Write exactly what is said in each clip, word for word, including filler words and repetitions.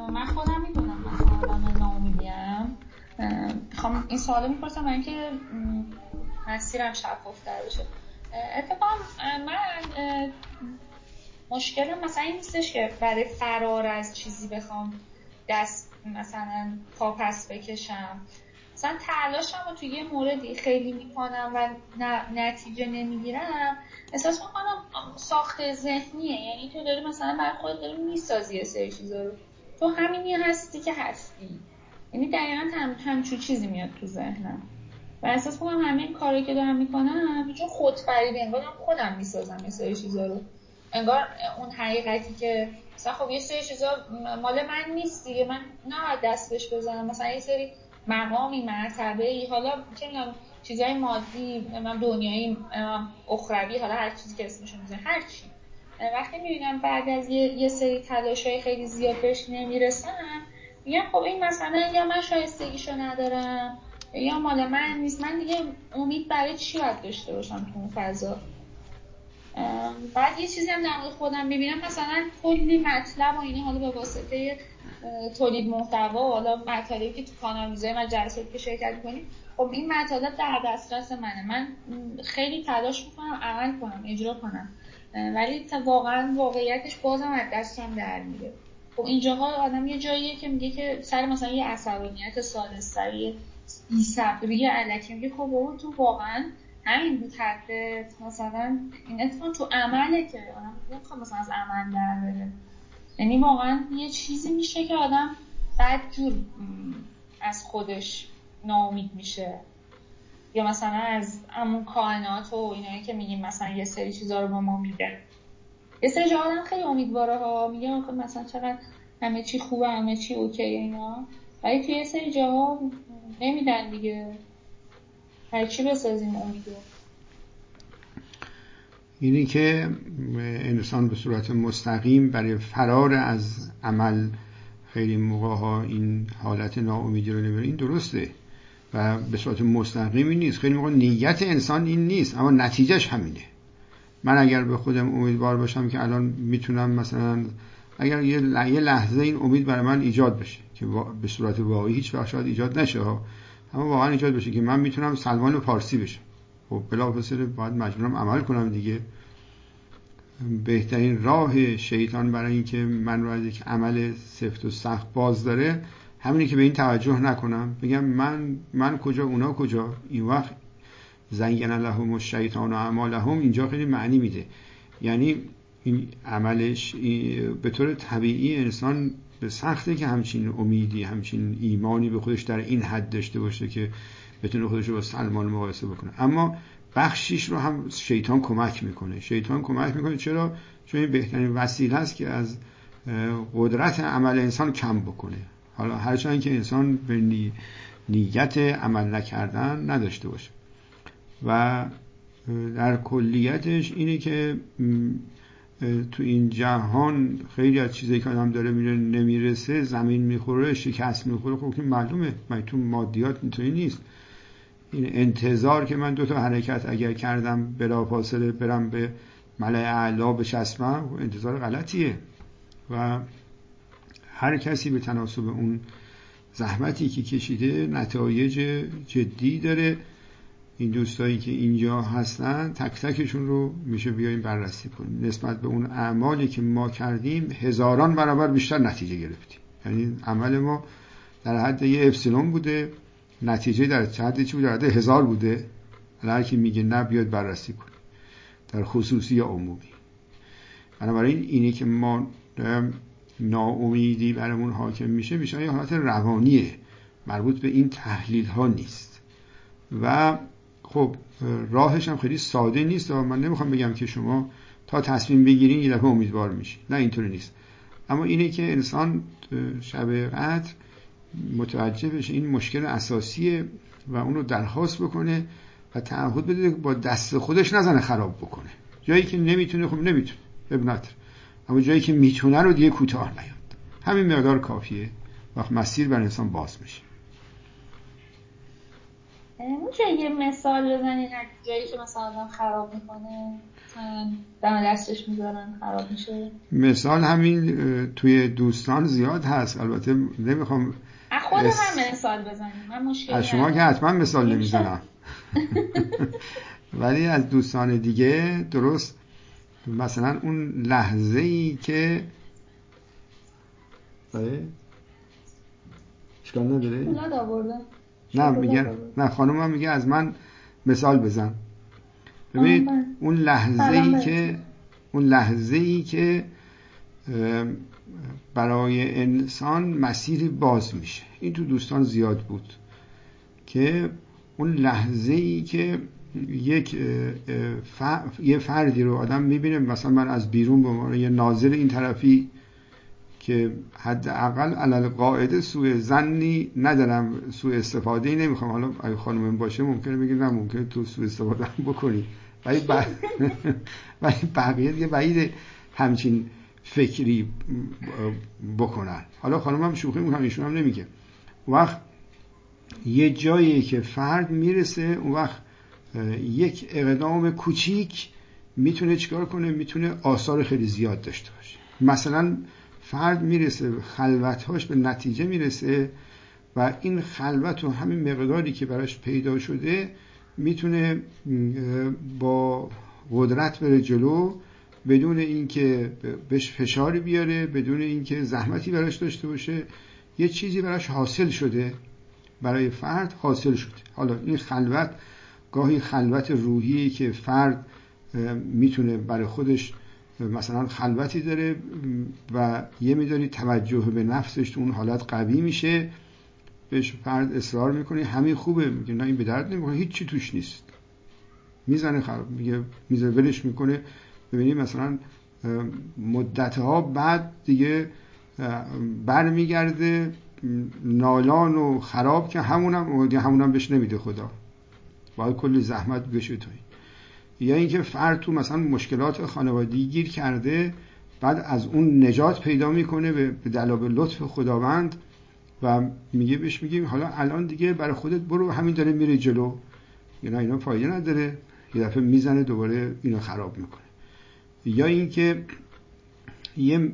من خودم میدونم مثلا آدم ناامیدیم. میخوام این سوالو میپرسم من که مسیرم شفافتر بشه. اتفاقا من مشکلم مثلا این نیستش که برای فرار از چیزی بخوام دست مثلا پا پس بکشم. مثلا تلاشم رو توی یه موردی خیلی میکنم و نتیجه نمیگیرم، احساس میکنم ساخت ذهنیه. یعنی تو داری مثلا برای خودت داری میسازی یه سری چیزا رو، تو همینی هستی که هستی. یعنی دقیقاً هم همچون چیزی میاد تو ذهنم و احساس میکنم همین کاری که دارم میکنم یه جور خودفریبی، انگار خودم میسازم یه سری چیزا رو، انگار اون حقیقتی که مثلا خب یه سری چیزا مال من نیست دیگه، من نه دستش بزنم. مثلا یه سری مقامی، مرتبه‌ای، حالا چه میدونم چیزای مادی، من دنیایی، اخروی، حالا هر چیزی که اسمشو میذارم، هر چی، وقتی میبینم بعد از یه, یه سری تلاشای خیلی زیاد بهش نمیرسم، میگم خب این مثلا یا من شایستگیشو ندارم یا مال من نیست. من دیگه امید برای چی باید داشته باشم تو اون فضا؟ بعد یه چیزی هم در مورد خودم میبینم، مثلا کلی مطلب و اینه، حالا به واسطه تولید محتوا و حالا مطالبی که تو کانال میذاریم و جلساتی که شرکت میکنیم، خب این مطالب در دسترس منه، من خیلی تلاش میکنم عمل کنم، اجرا کنم، ولی واقعا واقعیتش بازم از دستم در میره. خب اینجاها آدم یه جاییه که میگه که سر مثلا یه عصبانیت سالستری، بی‌صبری الکی، میگه خب بابا تو واقعا همین بود حدت، مثلا این اتفاق تو عمله که آدم نمیخواد مثلا از عمل در بره. یعنی واقعا یه چیزی میشه که آدم بد جور از خودش ناامید میشه، یا مثلا از همون کائنات و اینایی که میگیم مثلا یه سری چیزا رو به ما میده. یه سری جا آدم خیلی امیدواره ها، میگه آخه مثلا چقدر همه چی خوبه، همه چی اوکیه اینا، ولی توی یه سری جاها نمیدن دیگه، هر چی بسازیم امیدو. اینی که انسان به صورت مستقیم برای فرار از عمل خیلی موقع ها این حالت ناامیدی رو نمیره، این درسته و به صورت مستقیمی نیست. خیلی موقع نیت انسان این نیست اما نتیجهش همینه. من اگر به خودم امیدوار باشم که الان میتونم مثلا اگر یه لحظه این امید برای من ایجاد بشه که به صورت واقعی هیچ وقت شاید ایجاد نشه ها، اما واقعا ایجاد بشه که من میتونم سلمان فارسی بشم، خب بلافاصله باید مجبورم عمل کنم دیگه. بهترین راه شیطان برای اینکه من رو از یک عمل سفت و سخت باز داره همینه که به این توجه نکنم، بگم من من کجا اونا کجا. این وقت زین لهم الشیطان اعمالهم اینجا خیلی معنی میده، یعنی این عملش به طور طبیعی انسان به سخته که همچین امیدی، همچین ایمانی به خودش در این حد داشته باشه که بتونه خودش رو با سلمان مقایسه بکنه، اما بخشیش رو هم شیطان کمک میکنه. شیطان کمک میکنه چرا؟ چون این بهترین وسیله است که از قدرت عمل انسان کم بکنه. حالا هرچند که انسان به نی... نیت عمل نکردن نداشته باشه و در کلیتش اینه که تو این جهان خیلی از چیزایی که آدم داره میره نمیرسه، زمین میخوره، شکست میخوره، خب که معلومه، من تو مادیات اینطوری نیست. این انتظار که من دو تا حرکت اگر کردم بلافاصله برم به ملأ اعلا بچسبم، انتظار غلطیه و هر کسی به تناسب اون زحمتی که کشیده نتایج جدی داره. این دوستایی که اینجا هستن تک تکشون رو میشه بیایم بررسی کنیم، نسبت به اون اعمالی که ما کردیم هزاران برابر بیشتر نتیجه گرفتیم. یعنی عمل ما در حد یه اپسیلون بوده، نتیجه در حد چی بوده؟ در حد هزار بوده. هر کی میگه نه بیاد بررسی کنیم در خصوصی یا عمومی. بنابراین اینی که ما ناامیدی برامون حاکم میشه میشه یه حالت روانیه، مربوط به این تحلیل ها نیست و خب راهش هم خیلی ساده نیست. من نمیخوام بگم که شما تا تصمیم بگیرین یه دفعه امیدوار میشین، نه اینطوری نیست، اما اینه که انسان شب قدر متوجه بشه این مشکل اساسیه و اونو درخواست بکنه و تعهد بده با دست خودش نزنه خراب بکنه. جایی که نمیتونه خب نمیتونه ابنات، اما جایی که میتونه رو دیگه کوتاه نیاد. همین مقدار کافیه، وقت مسیر بر انسان باز میشه. میشه یه مثال بزنید از جایی که مثلا آدم خراب میکنه دم دستش میذارن خراب میشه. مثال همین توی دوستان زیاد هست. البته نمیخوام از خود اس... هم مثال بزنیم، من مشکلی از شما که حتما مثال نمیزنم ولی از دوستان دیگه درست مثلا اون لحظه ای که اشکال نداره فولاد آورده نه میگن نه خانم هم میگه از من مثال بزن. ببینید اون لحظه ای که اون لحظه ای که برای انسان مسیری باز میشه، این تو دوستان زیاد بود که اون لحظه ای که یک یه فردی رو آدم میبینه، مثلا من از بیرون به عنوان یه ناظر این طرفی که حداقل علل قاعده سوء ظنی ندارم، سوء استفاده ای نمیخوام، حالا اگه خانم باشه ممکنه بگید نه ممکنه تو سوء استفاده بکنی، ولی ب... ولی بقیه دیگه بعید همچین فکری بکنن. حالا خانم هم شوخی میکنم، ایشون هم نمیگه. وقت یه جایی که فرد میرسه اون وقت یک اقدام کوچیک میتونه چیکار کنه؟ میتونه آثار خیلی زیاد داشته باشه. مثلا فرد میرسه خلوتهاش به نتیجه میرسه و این خلوت و همین مقداری که براش پیدا شده میتونه با قدرت بره جلو بدون اینکه بهش فشاری بیاره، بدون اینکه زحمتی براش داشته باشه. یه چیزی براش حاصل شده، برای فرد حاصل شده. حالا این خلوت گاهی خلوت روحی که فرد میتونه برای خودش مثلا خلوتی داره و یه میداری توجه به نفسش تو اون حالت قوی میشه، بهش فرد اصرار میکنه همین خوبه، میگه نه این به درد نمیخوره، هیچ چی توش نیست، میزنه خراب، میگه میزنه ولش میکنه. ببینید مثلا مدتها بعد دیگه برمیگرده نالان و خراب که همونم همونم بهش نمیده خدا، باید کلی زحمت بشه توی. یا اینکه فرد تو مثلا مشکلات خانوادگی گیر کرده، بعد از اون نجات پیدا میکنه به دلایل لطف خداوند و میگه بهش میگیم حالا الان دیگه برای خودت برو، همین داره میره جلو، اینا اینا فایده نداره، یه دفعه میزنه دوباره اینو خراب میکنه. یا اینکه یه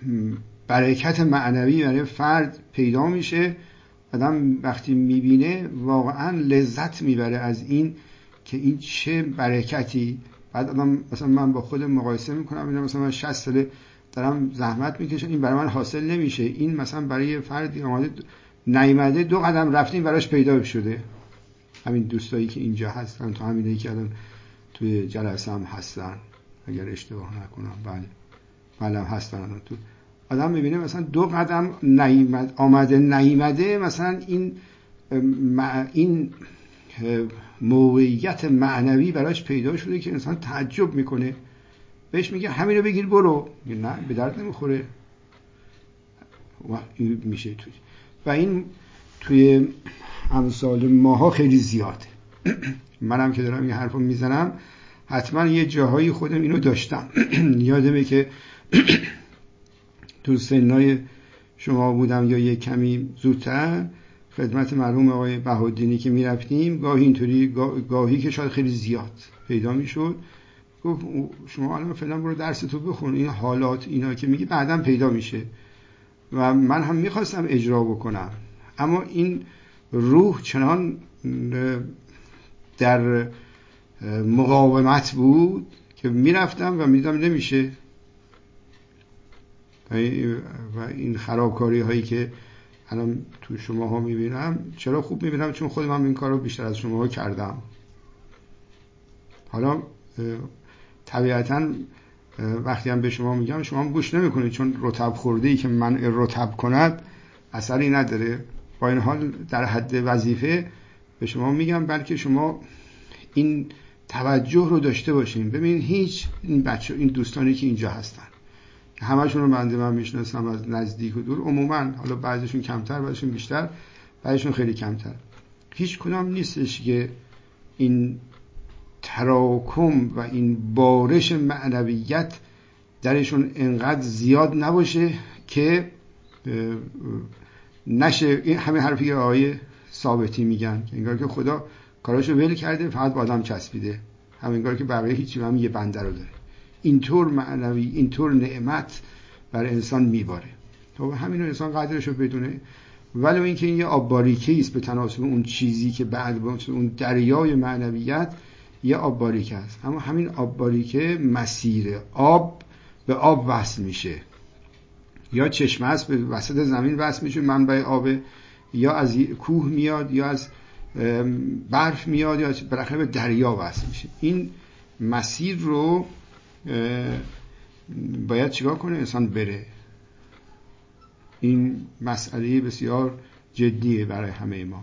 برکت معنوی برای فرد پیدا میشه، آدم وقتی میبینه واقعا لذت میبره از این که این چه برکتی. بعد آدم مثلا من با خودم مقایسه میکنم، میگم مثلا من شصت ساله دارم زحمت میکشم، این برای من حاصل نمیشه، این مثلا برای فردی اومده نیامده دو قدم رفتیم براش پیدا شده. همین دوستایی که اینجا هستن، تو همینایی که الان توی جلسه هم هستن اگر اشتباه نکنم، بله بله هستن الان تو، آدم میبینه مثلا دو قدم نیامد آمده نیامده، مثلا این این موقعیت معنوی براش پیدا شده که انسان تعجب میکنه، بهش میگه همین رو بگیر برو، نه به درد نمیخوره و این میشه توی. و این توی امثال ماها خیلی زیاده. منم که دارم این حرفو میزنم حتما یه جاهایی خودم اینو داشتم. یادمه که تو سنای شما بودم یا یه کمی زودتر، خدمت مرحوم آقای بهاءالدینی که میرفتیم، گاهی اینطوری گاهی که شاید خیلی زیاد پیدا میشد، گفت شما الان فعلا برو درس تو بخون، این حالات اینا که میگی بعداً پیدا میشه. و من هم میخواستم اجرا بکنم، اما این روح چنان در مقاومت بود که میرفتم و میدیدم نمیشه. و این خرابکاری هایی که الان تو شما ها میبینم، چرا خوب میبینم؟ چون خودم هم این کار رو بیشتر از شما ها کردم. حالا طبیعتا وقتی هم به شما میگم شما هم گوش نمیکنید، چون رطب خورده ای که من رطب کند اثری نداره. با این حال در حد وظیفه به شما میگم، بلکه شما این توجه رو داشته باشین. ببینید هیچ این بچه این دوستانی که اینجا هستن همشون رو بنده من میشناسم از نزدیک و دور، عموما حالا بعضیشون کمتر بعضیشون بیشتر بعضیشون خیلی کمتر، هیچ کدام نیستش که این تراکم و این بارش معنویت درشون انقدر زیاد نباشه که نشه. این همه حرفی که آقای ثابتی میگن انگار که خدا کاراشو ول کرده فقط با آدم چسبیده. همینگار که بقیه هیچی، هم یه بنده رو داره. اینطور معنوی، اینطور نعمت بر انسان میباره. خب همین رو انسان قدرش رو بدونه. ولو اینکه این یه آب باریکه است به تناسب اون چیزی که بعد به اون دریای معنویت یه آب باریکه است، اما همین آب باریکه مسیر آب به آب وصل میشه، یا چشمه است به وسط زمین وصل میشه منبع آب، یا از کوه میاد، یا از برف میاد، یا بالاخره به دریا وصل میشه. این مسیر رو باید چیکار کنه انسان بره. این مسئله بسیار جدیه برای همه ما.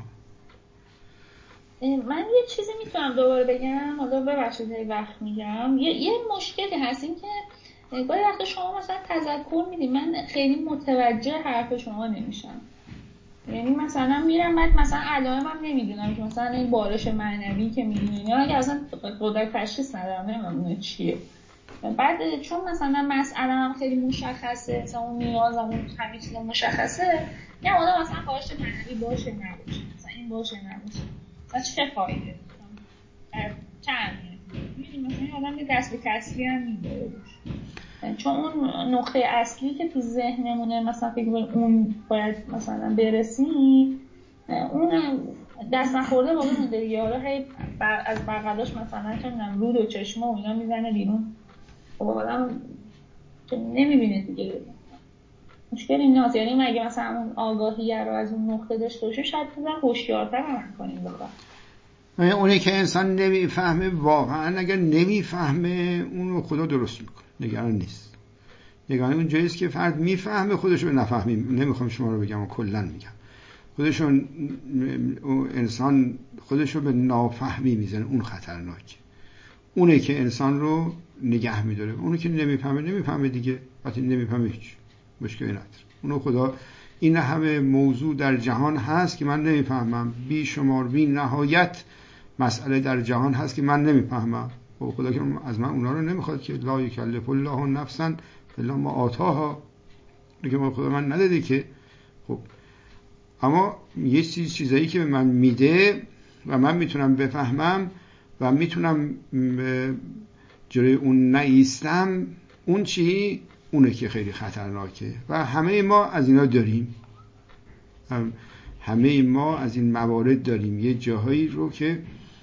من یه چیزی میتونم دوباره بگم، حالا ببخشید هی وقت میگم. یه, یه مشکلی هست، این که گاهی وقتا شما مثلا تذکر میدید من خیلی متوجه حرف شما نمیشم. یعنی مثلا میرم بعد مثلا علائم هم نمیدونم که مثلا این بارش معنوی که میدونی یا اگه اصلا قدرت تشخیص ندارم نمیدونم چیه. بعد چون مثلا مسئله هم خیلی مشخصه، مثلا اون نیاز اون همه چیز مشخصه، یا آدم مثلا بارش معنوی باشه نباشه، مثلا این باشه نباشه، مثلا چه فایده چه اهمیتی میدونی؟ مثلا آدم یه دست به کسری هم میداره، چون اون نقطه اصلی که تو ذهنمونه مثلا فکر کنیم اون باید مثلا برسیم، اون دست نخورده باقی مونده دیگه. حالا هی از بغلاش مثلا چه میدونم رود و چشمه و اینا میزنه بیرون، خب آدم نمیبینه دیگه. مشکل این هست. یعنی مگه مثلا اون آگاهی رو از اون نقطه داشته باشه شاید بزن هوشیارتر عمل کنیم بخواه. اونی که انسان نمیفهمه، واقعا اگر نمیفهمه اونو خدا درست میکنه، نگران نیست. نگران اون جاییست که فرد میفهمه خودشو نفهمی. نمیخوام شما رو بگم و کلن میگم خودشون انسان خودشو به نافهمی میزنه، اون خطرناکه. اونه که انسان رو نگه میداره. اونی که نمیفهمه نمیفهمه دیگه، وقتی نمیفهمه هیچ مشکلی نداره. اونو خدا این همه موضوع در جهان هست که من نمیفهمم، بی شمار بی نهایت مسئله در جهان هست که من نمیفهمم. و خدا که از من اونا رو نمیخواد که لا یکلف الله نفسا الا ما آتاها، دیگه خدا من نداده که. خب اما یه چیز چیزایی که به من میده و من میتونم بفهمم و میتونم جلوی اون نایستم، اون چی؟ اونه که خیلی خطرناکه. و همه ما از اینا داریم، همه ما از این موارد داریم. یه جاهایی رو که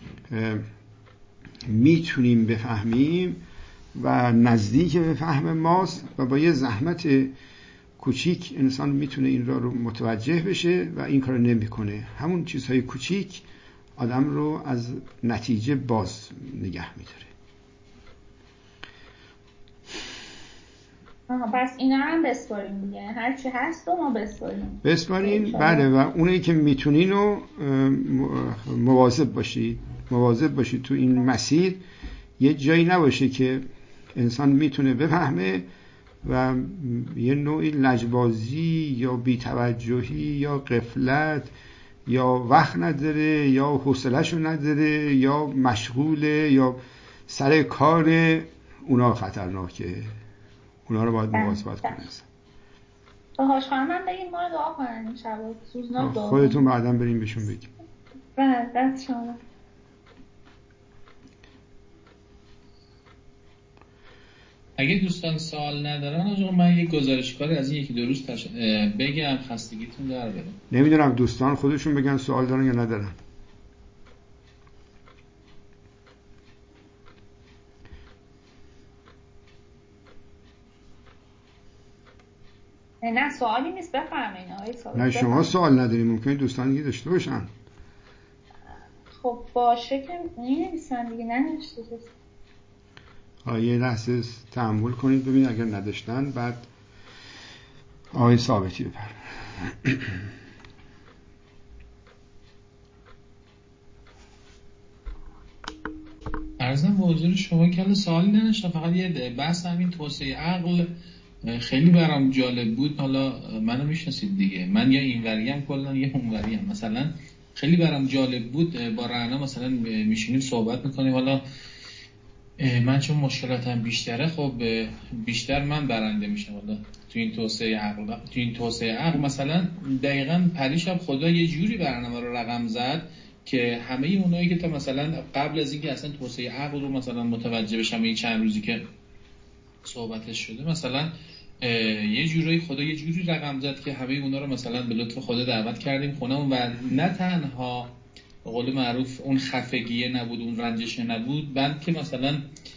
میتونیم بفهمیم و نزدیک به فهم ماست و با یه زحمت کوچیک انسان میتونه این را رو متوجه بشه و این کار نمیکنه. همون چیزهای کوچیک آدم رو از نتیجه باز نگه میداره. آها، پس اینا هم بسپاریم دیگه، هر چی هست رو ما بسپاریم بسپاریم بله. و اونایی که میتونین رو مواظب باشید مواظب باشید تو این مسیر یه جایی نباشه که انسان میتونه بفهمه و یه نوعی لجبازی یا بی‌توجهی یا غفلت یا وقت نداره یا حوصله‌شو نداره یا مشغوله یا سر کار. اونا خطرناکه، اونا رو باید مواظبت کنید. تو هاش خانم بگیم ما رو دعا کنن این شب سوزناک دعا خودتون بعداً بریم بهشون بگیم. بله دست شما. اگه دوستان سوال ندارن آقا من یک گزارشکاری از این یکی دو روز تش... بگم خستگیتون در بره. نمیدونم دوستان خودشون بگن سوال دارن یا ندارن. نه سوالی نیست بفرمایید آقای صاحب. نه شما سوال نداریم، ممکنه دوستان دیگه داشته باشن. خب باشه که نمی‌نویسن دیگه، ننوشته کسی. یه لحظه تأمل کنید ببین اگر نداشتن بعد آقای ثابتی بفرمایید. عرضم به حضور شما که سوالی نداشتم، فقط یه بحث همین توسعه عقل خیلی برام جالب بود. حالا منو میشناسید دیگه، من یا اینوریم کلا یا اونوریم. مثلا خیلی برام جالب بود با رعنا مثلا میشینیم صحبت میکنیم، حالا من چون مشکلاتم بیشتره خب بیشتر من برنده میشم. حالا تو این توسعه عقل تو این توسعه عقل مثلا دقیقاً پریشب خدا یه جوری برنامه رو رقم زد که همه اونایی که تا مثلا قبل از اینکه اصلا توسعه عقل رو مثلا متوجه بشم این چند روزی که صحبتش شده، مثلا یه جورایی خدا یه جوری رقم زد که همه اونا رو مثلا به لطف خدا دعوت کردیم خونمون و نه تنها به قول معروف اون خفگیه نبود، اون رنجشه نبود، بلکه مثلا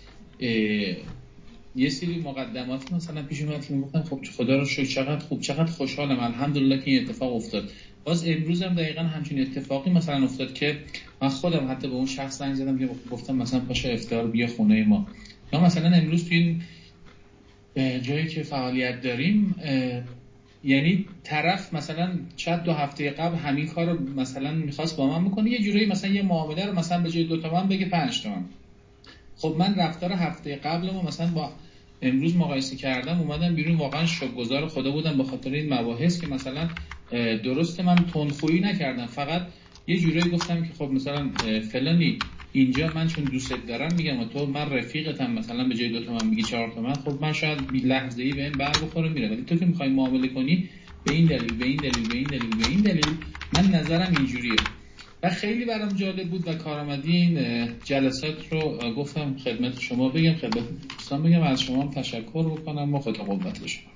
یه سری مقدمات مثلا پیش اومد که میگفتن خب خدا رو شکر چقدر خوب، چقدر خوشحالم، الحمدلله که این اتفاق افتاد. باز امروز هم دقیقاً همچین اتفاقی مثلا افتاد که من خودم حتی به اون شخص زنگ زدم که گفتم مثلا پاشو افطار بیا خونه ما، یا مثلا امروز تو این جایی که فعالیت داریم یعنی طرف مثلا شاید دو هفته قبل همین کارو مثلا می‌خواست با من بکنه، یه جوری مثلا یه معامله رو مثلا به جای دو تومن بگه پنج تومن. خب من رفتار هفته قبلمو مثلا با امروز مقایسه کردم، اومدم بیرون واقعا شکرگزار خدا بودم به خاطر این مباحث که مثلا درسته من تندخویی نکردم، فقط یه جوری گفتم که خب مثلا فلانی اینجا من چون دوست دارم میگم و تو من رفیقتم، مثلا به جای دو تومن میگی چهار تومن، خب من شاید لحظه‌ای بهم بر بخوره میره، ولی تو که میخوای معامله کنی به این دلیل به این دلیل به این دلیل به این دلیل من نظرم اینجوریه. و خیلی برام جالب بود و کارآمدی این جلسات رو گفتم خدمت شما بگم، خدمت دوستان بگم، از شما هم تشکر بکنم و خدا قوت شما.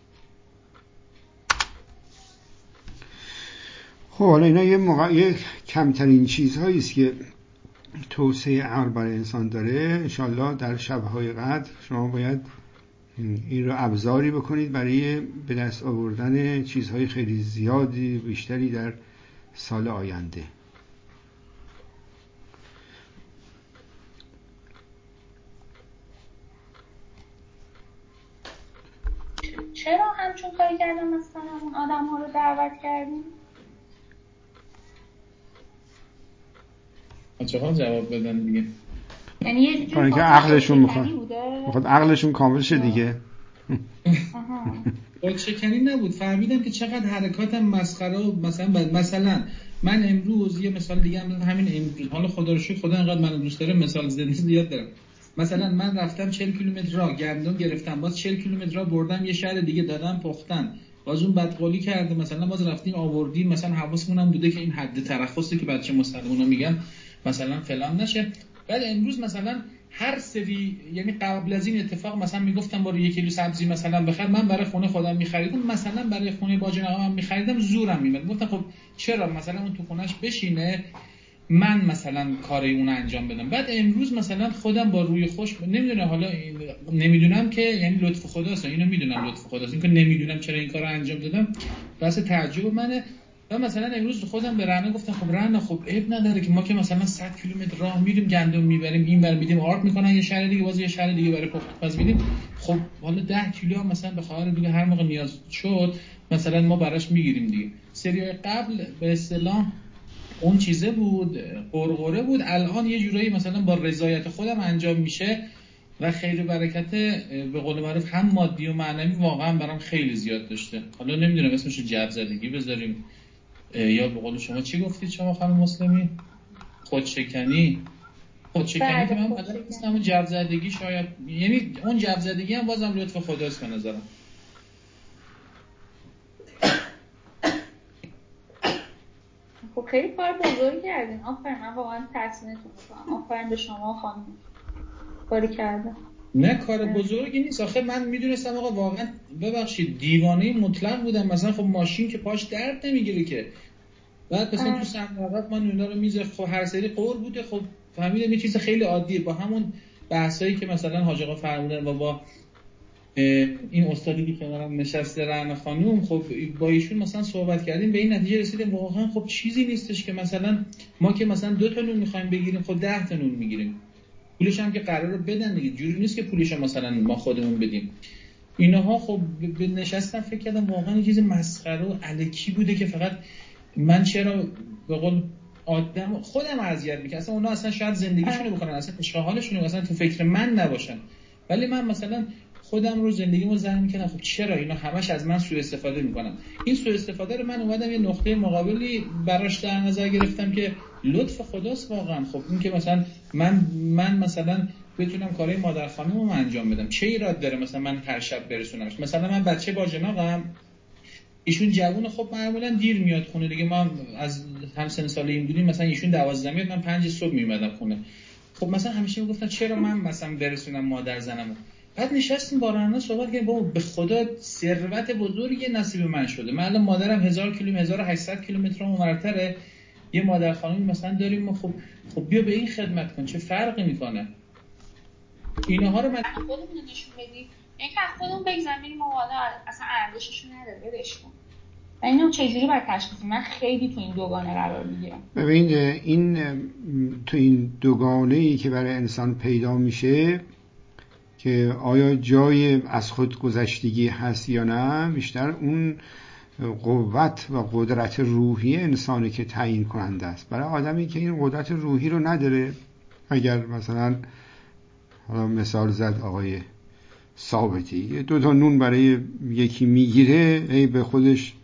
خب حالا اینا یه موقع یه کمترین چیزهایی است که توسعه عقل برای انسان داره. انشالله در شب‌های قدر شما باید این رو ابزاری بکنید برای به دست آوردن چیزهای خیلی زیادی بیشتری در سال آینده. چرا همچون کاری کردن مثلا اون آدم ها رو دعوت کردیم؟ چقدر جواب بدن دیگه؟ یعنی یه جور که عقلشون میخواد میخواد عقلشون کامل شه دیگه. خودشکنی نبود، فهمیدم که چقدر حرکاتم مسخره و مثلا بعد مثلا من امروز یه مثال دیگه هم همین امروز، حالا خدا رو شکر خدا انقدر منو دوست داره مثال زنده زیاد دارم. مثلا من رفتم چهل کیلومتر راه گندم گرفتم، باز چهل کیلومتر راه بردم یه شهر دیگه دادم پختن، باز اون بدقولی کرده، مثلا باز رفتیم آوردیم، مثلا حواسمون هم بوده که این حد ترخصی که بچه مسلمونا میگن مثلا فلان نشه. بعد امروز مثلا هر سری یعنی قبل از این اتفاق مثلا میگفتم برو یک کیلو سبزی مثلا بخر، من برای خونه خودم میخریدم، مثلا برای خونه باجناقم هم میخریدم، زورم میاد گفتم خب چرا مثلا اون تو خونش بشینه من مثلا کار اون انجام بدم. بعد امروز مثلا خودم با روی خوش نمیدونم، حالا نمیدونم که یعنی لطف خداست، اینو میدونم لطف خداست، این که نمیدونم چرا این کارو انجام دادم واسه تعجب منه. و مثلا امروز خودم به رنا گفتم خب رنا خب عیب نداره که ما که مثلا صد کیلومتر راه میریم گندم میبریم این ور میدیم آرد میکنن یه شهر دیگه، باز یه شهر دیگه برای پخت پز میدیم، خب حالا ده کیلو هم مثلا به خواهر دیگه هر موقع نیاز شد مثلا ما براش میگیریم دیگه. سری قبل به اصطلاح اون چیزه بود، قرقره بود، الان یه جورایی مثلا با رضایت خودم انجام میشه و خیر و برکت به قول معروف هم مادی و معنوی واقعا برام خیلی زیاد داشته. حالا نمیدونم اسمش رو جب زدگی بذاریم یا به قول شما چی گفتید شما خانم مسلمی؟ خودشکنی. خودشکنی که من بلد نیستم، اون جب زدگی شاید، یعنی اون جب زدگی هم بازم لطف خداست به نظرم. خب خیلی کار بزرگی کردین، آفرین، من واقعا تحسینتون میکنم، آفرین به شما خانم کاری کردن. نه کار بزرگی نیست آخه، من میدونستم آقا واقعا ببخشید دیوانه مطلق بودم، مثلا خب ماشین که پاش درد نمیگیره که، بعد مثلا تو صندوق من اونا رو میذاره، خب هر سری قور بوده، خب فهمیدم یه چیز خیلی عادیه، با همون بحثایی که مثلا حاج آقا فرمودن و با این استادی که کنارم نشسته رعنا خانوم، خب با ایشون مثلا صحبت کردیم به این نتیجه رسیدیم واقعا خب چیزی نیستش که مثلا ما که مثلا دو تا نون میخوایم بگیریم خب ده تا نون میگیریم، پولش هم که قراره بدن دیگه، جوری نیست که پولش هم مثلا ما خودمون بدیم. اینها خب به نشستم فکر کردم واقعا یه چیز مسخره و الکی بوده که فقط من چرا به قول آدم خودم اذیت میکنم، اصلا اونا اصلا شاید زندگیشونو بکنن، اصلا اشغالشون اصلا تو فکر من نباشن، ولی من مثلا خودم رو زندگیمو ذهن میکنم خب چرا اینا همش از من سوء استفاده میکنن. این سوء استفاده رو من اومدم یه نقطه مقابلی براش در نظر گرفتم که لطف خداست واقعا. خب این که مثلا من من مثلا بتونم کارهای مادر خانومم انجام بدم، چه ایراد داره مثلا من هر شب برسونمش؟ مثلا من بچه باجناقم ایشون جوون، خب معمولا دیر میاد خونه دیگه. ما از هم سن سالی این بودیم، مثلا ایشون دوازده میاد، من پنج صبح میومدم خونه. خب مثلا همیشه میگفتن چرا من مثلا برسونم مادر زنمو. بعد نشستیم با راننده صحبت کردیم، بابا به خدا ثروت بزرگی نصیب من شده. من الان مادرم هزار کیلومتر هزار و هشتصد کیلومتر اونورتره، یه مادر خانمی مثلا داریم ما. خب خب بیا به این خدمت کن، چه فرقی میکنه؟ اینها رو من خودمون نشون بدیم، اینکه از خودمون بگذاریم ما والا اصلا ارزشش نداره، بدش کن. اینو چجوری باید تشخیص بدیم؟ من خیلی تو این دوگانه قرار میگیرم. ببین این تو این دوگانه‌ای که برای انسان پیدا میشه که آیا جای از خود گذشتگی هست یا نه، بیشتر اون قوت و قدرت روحی انسانی که تعیین کننده است. برای آدمی که این قدرت روحی رو نداره، اگر مثلا حالا مثال زد آقای ثابتی، دو تا نون برای یکی میگیره، ای به خودش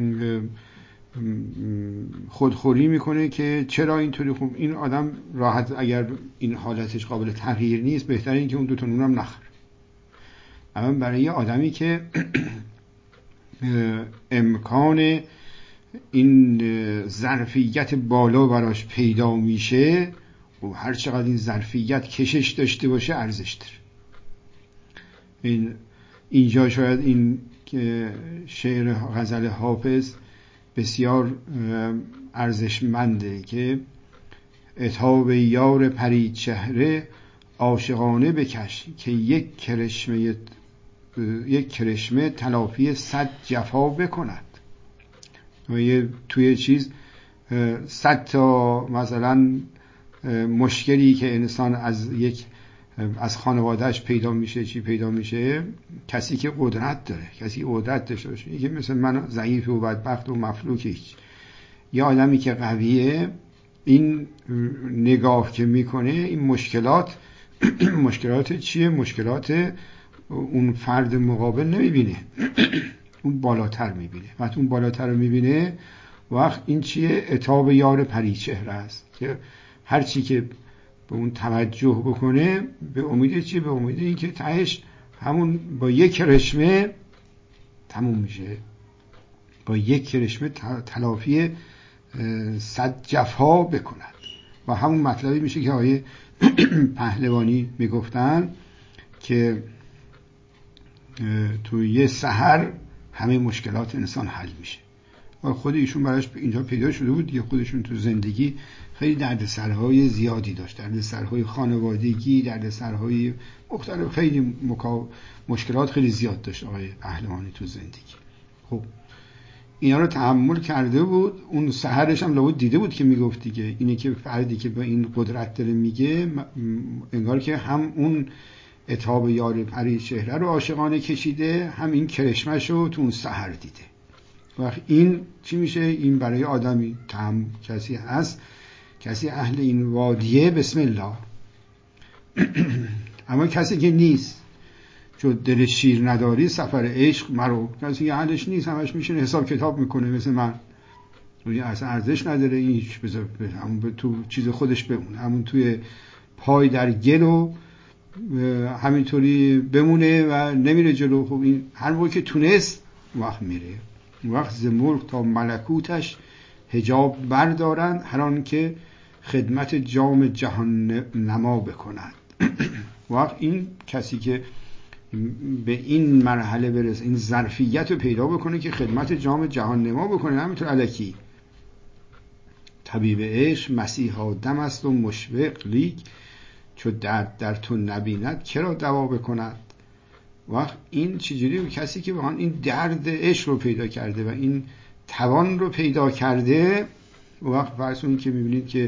خودخوری میکنه که چرا اینطوری. خوب این آدم راحت، اگر این حالتش قابل تغییر نیست، بهتره این که اون دو تا نون هم نخره. اما برای یه آدمی که امکان این ظرفیت بالا براش پیدا میشه و هر چقدر این ظرفیت کشش داشته باشه ارزش داره. این اینجا شاید این شعر غزل حافظ بسیار ارزشمنده که عتاب یار پرید چهره عاشقانه بکش که یک کرشمه یک کرشمه تلافی صد جفا بکند. و توی چیز صد تا مثلا مشکلی که انسان از یک از خانوادهش پیدا میشه، چی پیدا میشه؟ کسی که قدرت داره، کسی که قدرت داشته باشه. یکی مثل من ضعیف و بدبخت و مفلوک هیچ. یه آدمی که قویه، این نگاه که میکنه این مشکلات مشکلات چیه؟ مشکلات اون فرد مقابل نمیبینه، اون بالاتر میبینه. وقتی اون بالاتر رو میبینه، وقت این چیه؟ عتاب یار پریچهره است که هر چی که به اون توجه بکنه، به امید چی؟ به امید این که تهش همون با یک کرشمه تموم میشه، با یک کرشمه تلافی صد جفا بکند. و همون مطلبی میشه که آقای پهلوانی میگفتن که تو یه سحر همه مشکلات انسان حل میشه. و خود ایشون براش اینجا پیدا شده بود دیگه. خودشون تو زندگی خیلی دردسرهای زیادی داشت، دردسرهای خانوادگی، دردسرهای مختلف، خیلی مکا... مشکلات خیلی زیاد داشت آقای پهلوانی تو زندگی. خب اینا رو تحمل کرده بود. اون سحرش هم لابد دیده بود که میگفت دیگه، اینه که فردی که با این قدرت داره میگه، انگار که هم اون عتاب یار پری چهره رو عاشقانه کشیده، هم این کرشمش رو تو اون سحر دیده. وقت این چی میشه؟ این برای آدمی تم کسی هست، کسی اهل این وادیه، بسم الله. اما کسی که نیست، چون دل شیر نداری سفر عشق مرو. کسی که اهلش نیست، همش میشه حساب کتاب میکنه مثل من، اصلا ارزش نداره این هیچ، بذار همون تو چیز خودش بمونه، همون توی پای در گل و همینطوری بمونه و نمیره جلو. خب این هر موقع که تونست وقت میره، وقت ز ملک تا ملکوتش حجاب بردارند، هر آن که خدمت جام جهان نما بکند. وقت این کسی که به این مرحله برسه، این ظرفیت رو پیدا بکنه که خدمت جام جهان نما بکنه، همینطور الکی طبیب عشق مسیحا دم است و مشفق لیک، چو درد در تو نبیند چرا دوا بکند. وقت این چجوری؟ کسی که واقعا این درد عشق رو پیدا کرده و این توان رو پیدا کرده، وقت فرضون که میبینید که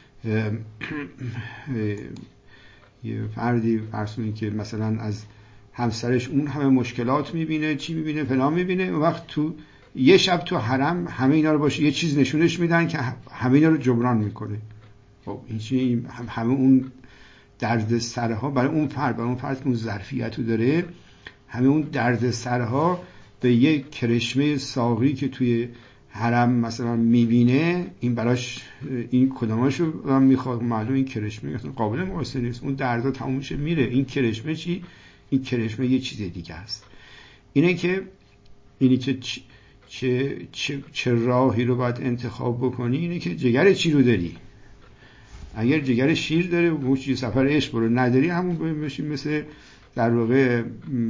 یه فردی فرضون که مثلا از همسرش اون همه مشکلات میبینه، چی میبینه، فلان میبینه، وقت تو یه شب تو حرم همه اینا رو باشه یه چیز نشونش میدن که همه اینا رو جبران میکنه. خب این چی؟ همه اون درد سرها برای اون فرد، برای اون فرد که اون ظرفیت رو داره، همه اون درد سرها به یک کرشمه ساقی که توی حرم مثلا میبینه، این براش این کداماشو میخواد، معلوم این کرشمه قابل مقایسه نیست. اون دردا تموم میشه میره. این کرشمه چی؟ این کرشمه یه چیز دیگه است. اینه که اینی که چه, چه, چه راهی رو باید انتخاب بکنی اینه که جگر چی رو داری. اگر جگر شیر داره موچی سفر عشق برو، نداری همون بشیم مثل در واقع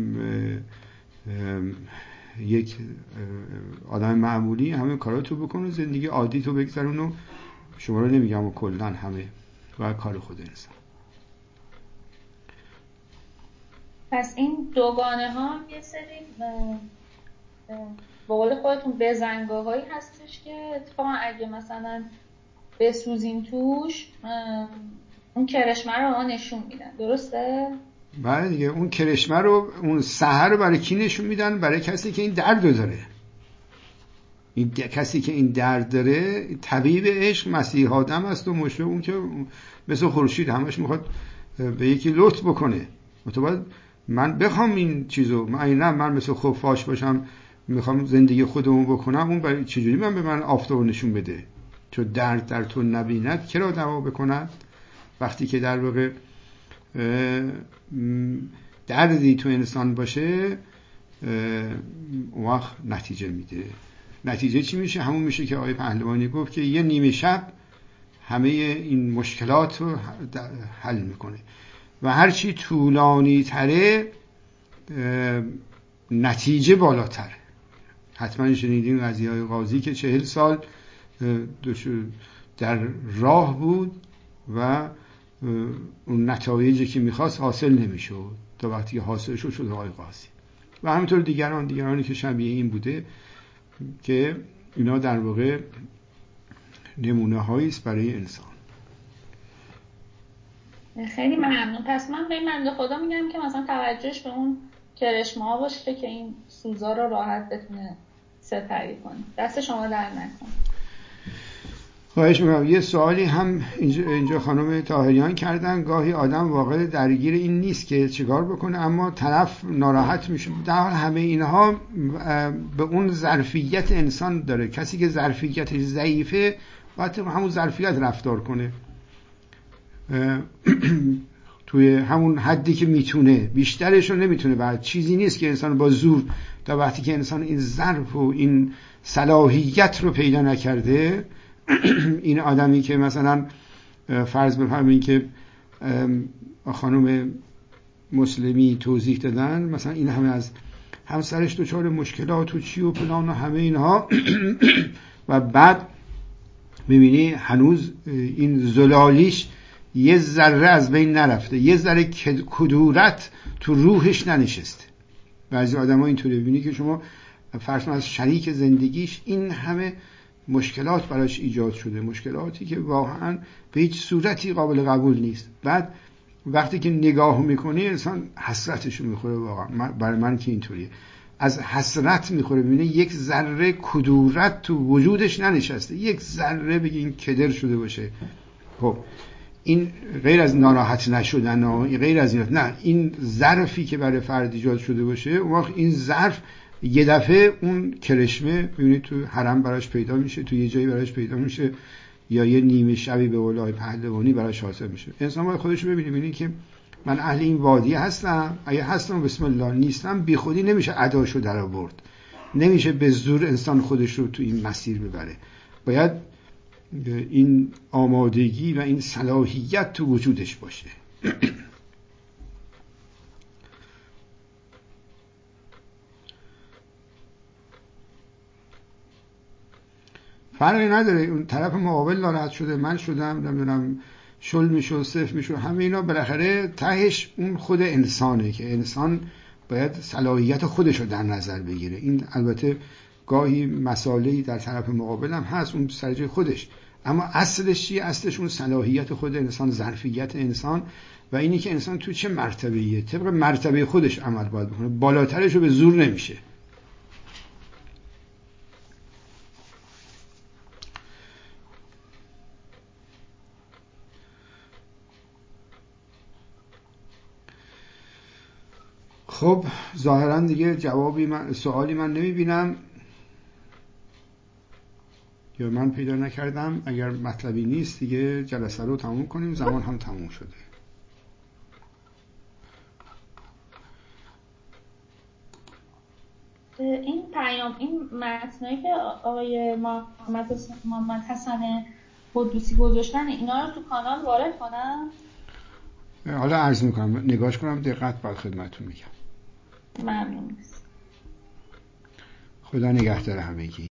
یک آدم معمولی همه کاراتو بکن و زندگی عادی تو بگذرون و شما رو نمیگم و کلن همه و کار خود انسان. پس این دوگانه ها یه سری به قول خودتون بزنگاه هایی هستش که اتفاقا اگه مثلا بسوزیم توش اون کرشمه رو ما نشون میدن، درسته؟ بله دیگه، اون کرشمه رو اون سحر رو برای کی نشون میدن؟ برای کسی که این درد رو داره. این کسی که این درد داره طبیب عشق مسیح آدم است و مشروع اون که مثل خورشید همش میخواد به یکی لطف بکنه. متوجه من بخوام این چیزو من نه من مثل خفاش باشم میخوام زندگی خودمو بکنم، اون برای چجوری من به من آفتاب نشون بده؟ چون درد در تو نبیند که را دوا بکند. وقتی که در واقع دردی تو انسان باشه اون وقت نتیجه میده. نتیجه چی میشه؟ همون میشه که آقای پهلوانی گفت که یه نیمه شب همه این مشکلات رو حل میکنه و هرچی طولانی تره نتیجه بالاتر. حتما شنیدین قضیه های قاضی که چهل سال در راه بود و اون نتایجی که میخواست حاصل نمیشد تا وقتی حاصل شد شد آقای قاضی. و همینطور دیگران دیگرانی که شبیه این بوده که اینا در واقع نمونه هایی است برای انسان. خیلی ممنون. پس من به این بنده خدا میگم که مثلا توجهش به اون کرشمه ها باشه که این سوزا رو راحت بتونه سپری کنه. دست شما در نکنه. خواهش میکنم. یه سوالی هم اینجا, اینجا خانم طاهریان کردن، گاهی آدم واقعا درگیر این نیست که چیکار بکنه اما طرف ناراحت میشه. در حال همه اینها به اون ظرفیت انسان داره. کسی که ظرفیتش ضعیفه باید همون ظرفیت رفتار کنه توی همون حدی که میتونه، بیشترش رو نمیتونه. بعد چیزی نیست که انسان با زور، تا وقتی که انسان این ظرف و این صلاحیت رو پیدا نکرده این آدمی که مثلا فرض بفرمایید که خانم مسلمی توضیح دادن مثلا این همه از همسرش دچار مشکلات و چی و فلان و همه اینها و بعد میبینی هنوز این زلالیش یه ذره از بین نرفته، یه ذره کدورت تو روحش ننشسته. بعضی آدم ها اینطوری ببینی که شما فرض از شریک زندگیش این همه مشکلات براش ایجاد شده، مشکلاتی که واقعا به هیچ صورتی قابل قبول نیست. بعد وقتی که نگاه میکنه انسان حسرتشو میخوره. واقعا برای من که اینطوریه، از حسرت میخوره، ببینه یک ذره کدورت تو وجودش ننشسته، یک ذره بگین کدر شده باشه. خب این غیر از ناراحت نشدن و غیر از این، نه، این ظرفی که برای فرد ایجاد شده باشه، اون وقت این ظرف یه دفعه اون کرشمه ببینید تو حرم براش پیدا میشه، تو یه جایی براش پیدا میشه، یا یه نیمه شبی به قول آقای پهلوانی براش حاصل میشه. انسان باید خودش رو ببینه، ببینه که من اهل این وادی هستم، اگه هستم بسم الله، نیستم بی خودی نمیشه اداشو در آورد، نمیشه به زور انسان خودش رو تو این مسیر ببره. باید این آمادگی و این صلاحیت تو وجودش باشه. فرقی نداره اون طرف مقابل ناراحت شده، من شدم، نمیدونم شل میشه، صفر میشه، همه اینا بالاخره تهش اون خود انسانه که انسان باید صلاحیت خودش رو در نظر بگیره. این البته گاهی مسائلی در طرف مقابل هم هست اون سر جای خودش، اما اصلش چیه؟ اصلش اون صلاحیت خود انسان، ظرفیت انسان و اینی که انسان تو چه مرتبه‌ایه، طبق مرتبه خودش عمل باید بکنه، بالاترش رو به زور نمیشه. خب ظاهرا دیگه جوابی من سوالی من نمیبینم یا من پیدا نکردم. اگر مطلبی نیست دیگه جلسه رو تموم کنیم، زمان هم تموم شده. این پیام پیام این متنایی که آقای محمد حسن قدوسی گذاشتن اینا رو تو کانال وارد کنم؟ حالا عرض میکنم نگاش کنم دقت بعد خدمتتون میگم. ممنون. خدا نگهدار همگی.